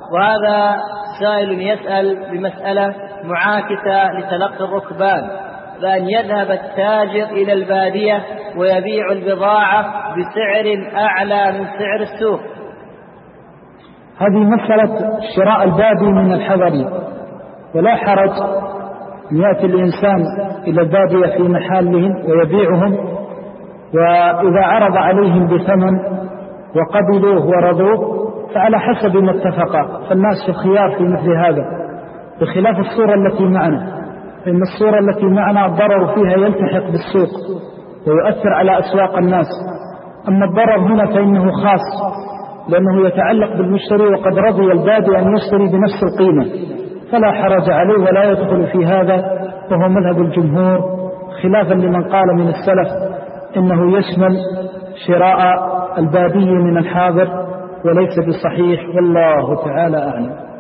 وهذا سائل يسأل بمسألة معاكسة لتلقي الركبان، بأن يذهب التاجر إلى البادية ويبيع البضاعة بسعر أعلى من سعر السوق. هذه مسألة شراء البادي من الحضري، ولا حرج أن يأتي الإنسان إلى البادية في محلهم ويبيعهم، وإذا عرض عليهم بثمن وقبلوه ورضوه فعلى حسب ما اتفقا، فالناس في الخيار في مثل هذا، بخلاف الصورة التي معنا، فإن الصورة التي معنا الضرر فيها يلتحق بالسوق ويؤثر على أسواق الناس. أما الضرر هنا فإنه خاص، لأنه يتعلق بالمشتري وقد رضي البادي أن يشتري بنفس القيمة، فلا حرج عليه ولا يدخل في هذا، وهو مذهب الجمهور، خلافا لمن قال من السلف إنه يشمل شراء البادي من الحاضر، وليس بصحيح، والله تعالى أعلم.